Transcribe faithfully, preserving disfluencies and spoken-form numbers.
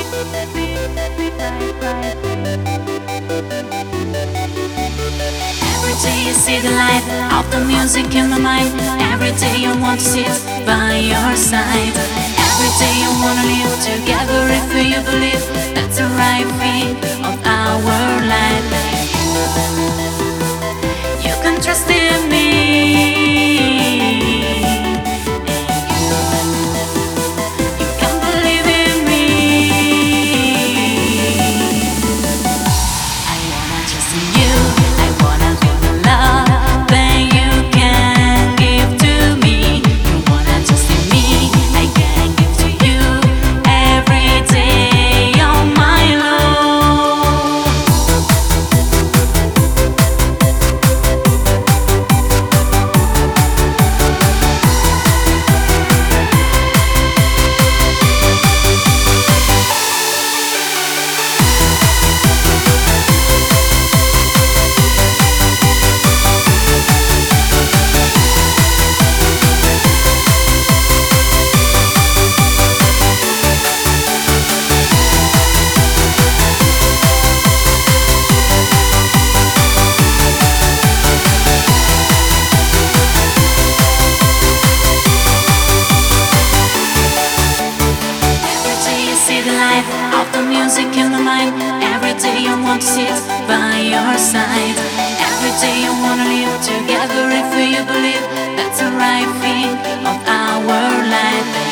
Every day you see the light of the music in my mind. Every day you want to sit by your side. Every day you wanna live together if you believe that's the right thing of our life. You can trust in me. You can believe in me. I wanna trust in you. I wanna be the love that you can give to me. You wanna trust in me. I can give to you every day of my love. Of the music in my mind. Every day you want to sit by your side. Every day you wanna live together if you believe that's the right thing of our life.